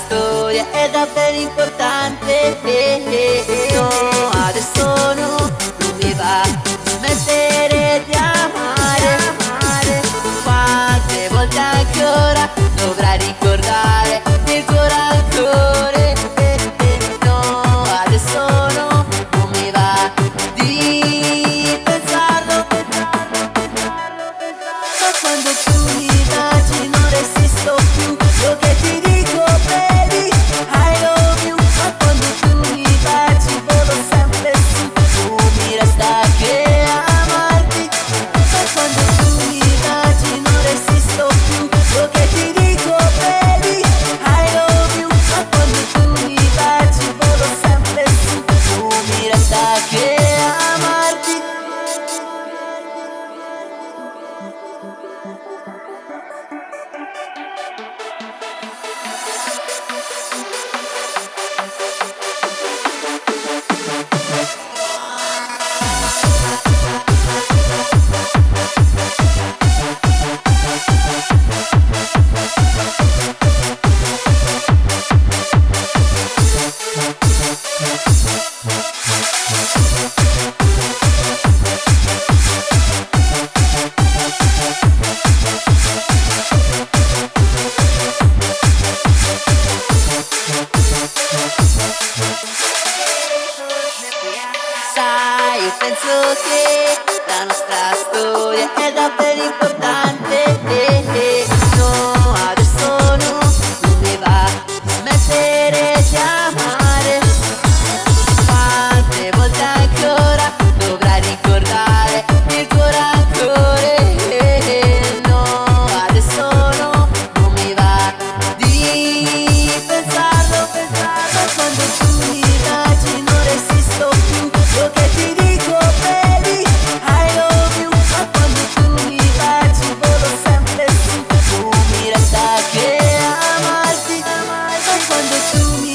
storia è davvero importante. No, adesso non mi va smettere di amare. Quante volte ancora dovrai ricordare il tuo rancore? No, adesso non mi va di pensarlo. Ma quando tu mi baci non resisto più, lo che ti dico baby, I love you. Ma quando tu mi baci volo sempre su, tu mi resta che amarti. Ma quando tu mi baci non resisto più, lo che ti dico baby, I love you. Ma quando tu mi baci volo sempre su, tu mi resta che amarti. Sai, io penso che la nostra storia è davvero importante. No, adesso non mi va smettere di amare. Quante volte ancora dovrai ricordare il tuo rancore? No, adesso non mi va di pensarlo. Ma quando tu mi baci non resisto più, lo che ti dico baby, I love you. Ma quando tu mi baci volo sempre su, tu mi resta che amarti. Ma quando tu mi